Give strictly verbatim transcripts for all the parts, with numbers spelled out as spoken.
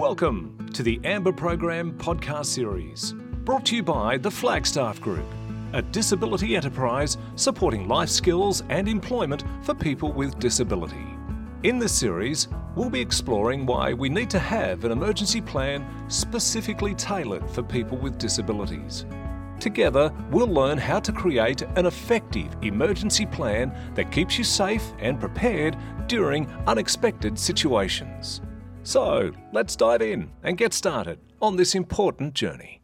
Welcome to the Amber Program podcast series, brought to you by the Flagstaff Group, a disability enterprise supporting life skills and employment for people with disability. In this series, we'll be exploring why we need to have an emergency plan specifically tailored for people with disabilities. Together, we'll learn how to create an effective emergency plan that keeps you safe and prepared during unexpected situations. So, let's dive in and get started on this important journey.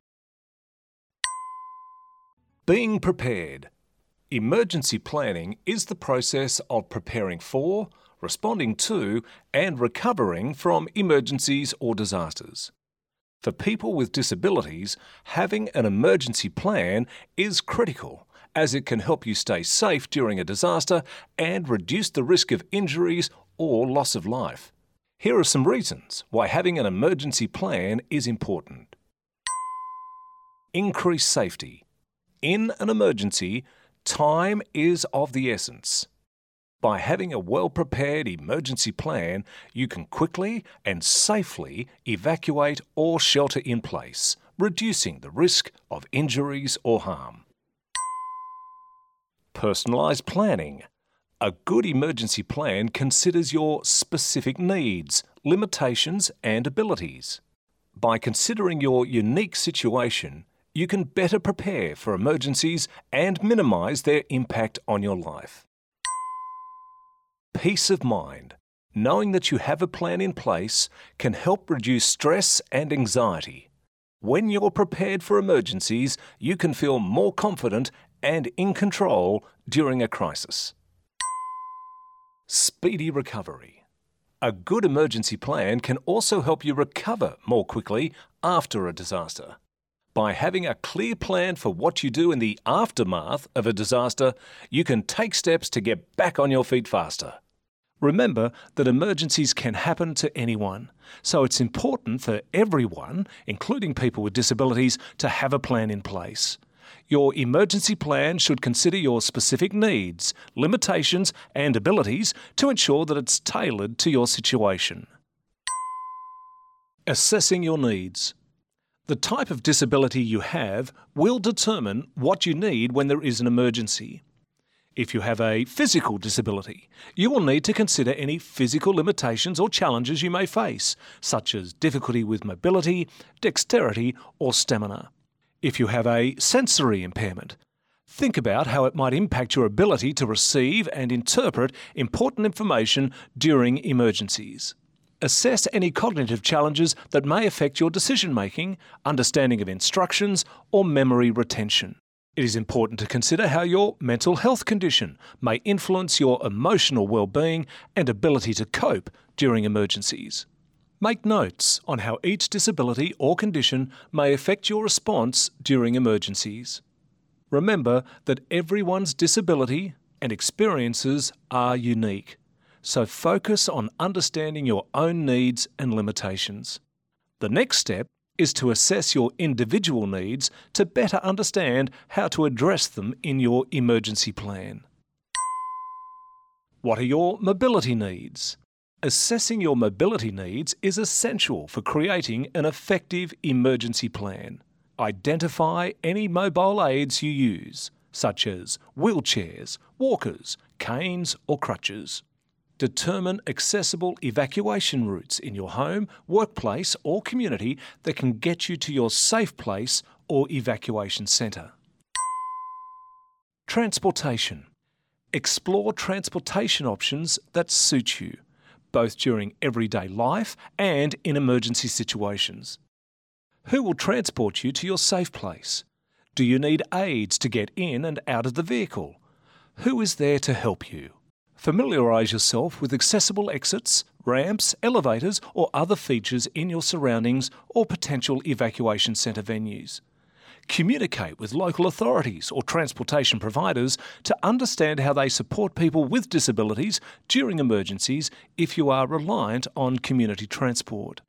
Being prepared. Emergency planning is the process of preparing for, responding to, and recovering from emergencies or disasters. For people with disabilities, having an emergency plan is critical, as it can help you stay safe during a disaster and reduce the risk of injuries or loss of life. Here are some reasons why having an emergency plan is important. Increase safety. In an emergency, time is of the essence. By having a well-prepared emergency plan, you can quickly and safely evacuate or shelter in place, reducing the risk of injuries or harm. Personalised planning. A good emergency plan considers your specific needs, limitations, and abilities. By considering your unique situation, you can better prepare for emergencies and minimise their impact on your life. Peace of mind. Knowing that you have a plan in place can help reduce stress and anxiety. When you're prepared for emergencies, you can feel more confident and in control during a crisis. Speedy recovery. A good emergency plan can also help you recover more quickly after a disaster. By having a clear plan for what you do in the aftermath of a disaster, you can take steps to get back on your feet faster. Remember that emergencies can happen to anyone, so it's important for everyone, including people with disabilities, to have a plan in place. Your emergency plan should consider your specific needs, limitations, and abilities to ensure that it's tailored to your situation. Assessing your needs. The type of disability you have will determine what you need when there is an emergency. If you have a physical disability, you will need to consider any physical limitations or challenges you may face, such as difficulty with mobility, dexterity, or stamina. If you have a sensory impairment, think about how it might impact your ability to receive and interpret important information during emergencies. Assess any cognitive challenges that may affect your decision-making, understanding of instructions, or memory retention. It is important to consider how your mental health condition may influence your emotional well-being and ability to cope during emergencies. Make notes on how each disability or condition may affect your response during emergencies. Remember that everyone's disability and experiences are unique. So focus on understanding your own needs and limitations. The next step is to assess your individual needs to better understand how to address them in your emergency plan. What are your mobility needs? Assessing your mobility needs is essential for creating an effective emergency plan. Identify any mobile aids you use, such as wheelchairs, walkers, canes, or crutches. Determine accessible evacuation routes in your home, workplace, or community that can get you to your safe place or evacuation centre. Transportation. Explore transportation options that suit you, both during everyday life and in emergency situations. Who will transport you to your safe place? Do you need aids to get in and out of the vehicle? Who is there to help you? Familiarise yourself with accessible exits, ramps, elevators, or other features in your surroundings or potential evacuation centre venues. Communicate with local authorities or transportation providers to understand how they support people with disabilities during emergencies if you are reliant on community transport.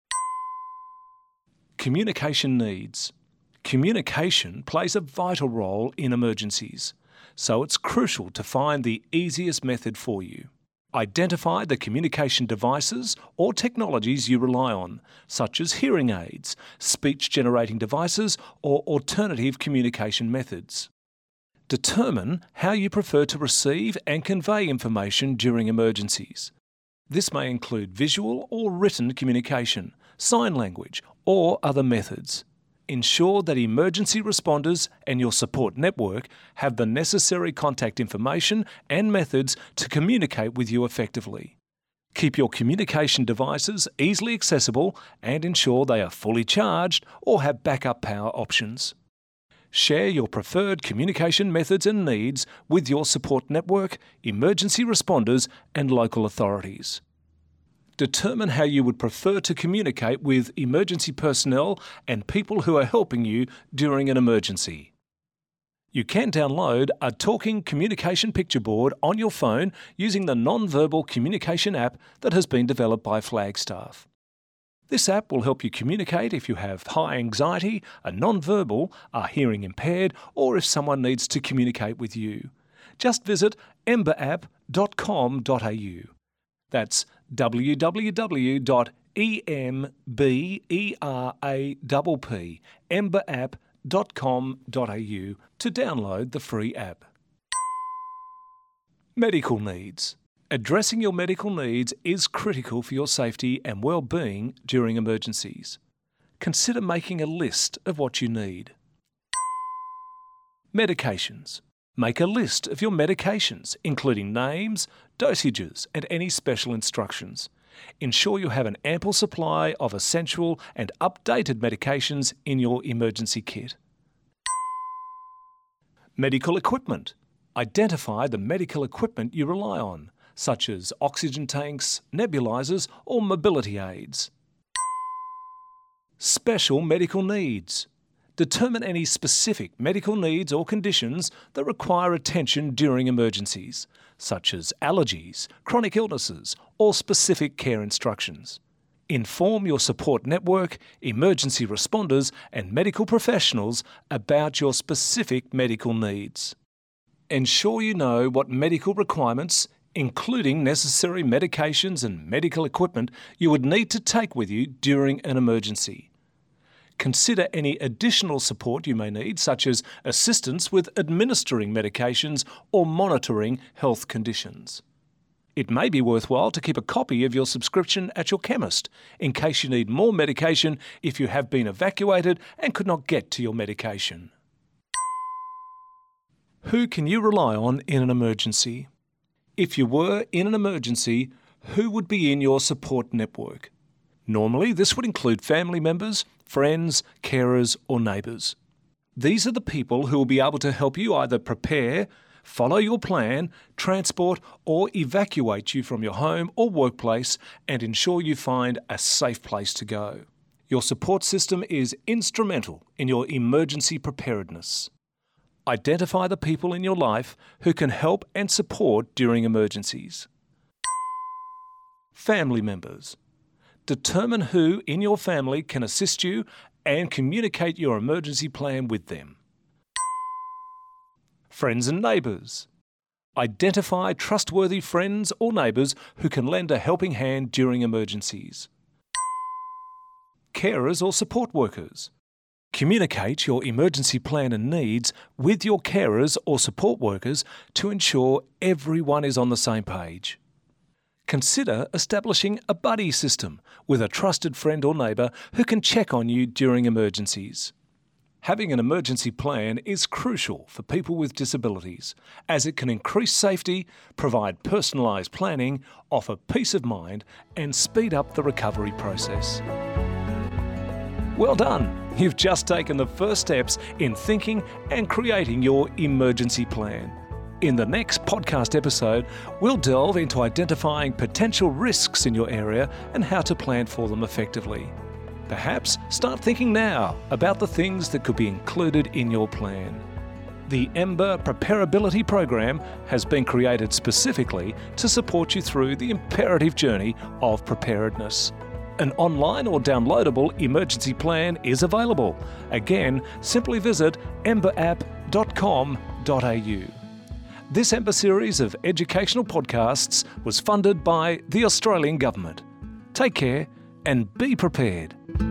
Communication needs. Communication plays a vital role in emergencies, so it's crucial to find the easiest method for you. Identify the communication devices or technologies you rely on, such as hearing aids, speech-generating devices, or alternative communication methods. Determine how you prefer to receive and convey information during emergencies. This may include visual or written communication, sign language, or other methods. Ensure that emergency responders and your support network have the necessary contact information and methods to communicate with you effectively. Keep your communication devices easily accessible and ensure they are fully charged or have backup power options. Share your preferred communication methods and needs with your support network, emergency responders, and local authorities. Determine how you would prefer to communicate with emergency personnel and people who are helping you during an emergency. You can download a talking communication picture board on your phone using the non-verbal communication app that has been developed by Flagstaff. This app will help you communicate if you have high anxiety, are non-verbal, are hearing impaired, or if someone needs to communicate with you. Just visit ember app dot com dot a u. That's w w w dot ember app ember app dot com dot a u to download the free app. Medical needs. Addressing your medical needs is critical for your safety and well-being during emergencies. Consider making a list of what you need. Medications. Make a list of your medications, including names, dosages, and any special instructions. Ensure you have an ample supply of essential and updated medications in your emergency kit. Medical equipment. Identify the medical equipment you rely on, such as oxygen tanks, nebulizers, or mobility aids. Special medical needs. Determine any specific medical needs or conditions that require attention during emergencies, such as allergies, chronic illnesses, or specific care instructions. Inform your support network, emergency responders, and medical professionals about your specific medical needs. Ensure you know what medical requirements, including necessary medications and medical equipment, you would need to take with you during an emergency. Consider any additional support you may need, such as assistance with administering medications or monitoring health conditions. It may be worthwhile to keep a copy of your subscription at your chemist in case you need more medication if you have been evacuated and could not get to your medication. Who can you rely on in an emergency? If you were in an emergency, who would be in your support network? Normally, this would include family members, friends, carers, or neighbours. These are the people who will be able to help you either prepare, follow your plan, transport, or evacuate you from your home or workplace and ensure you find a safe place to go. Your support system is instrumental in your emergency preparedness. Identify the people in your life who can help and support during emergencies. Family members. Determine who in your family can assist you and communicate your emergency plan with them. Friends and neighbours. Identify trustworthy friends or neighbours who can lend a helping hand during emergencies. Carers or support workers. Communicate your emergency plan and needs with your carers or support workers to ensure everyone is on the same page. Consider establishing a buddy system with a trusted friend or neighbour who can check on you during emergencies. Having an emergency plan is crucial for people with disabilities, as it can increase safety, provide personalised planning, offer peace of mind, and speed up the recovery process. Well done! You've just taken the first steps in thinking and creating your emergency plan. In the next podcast episode, we'll delve into identifying potential risks in your area and how to plan for them effectively. Perhaps start thinking now about the things that could be included in your plan. The Ember Preparability Program has been created specifically to support you through the imperative journey of preparedness. An online or downloadable emergency plan is available. Again, simply visit ember app dot com dot a u. This E M P A series of educational podcasts was funded by the Australian Government. Take care and be prepared.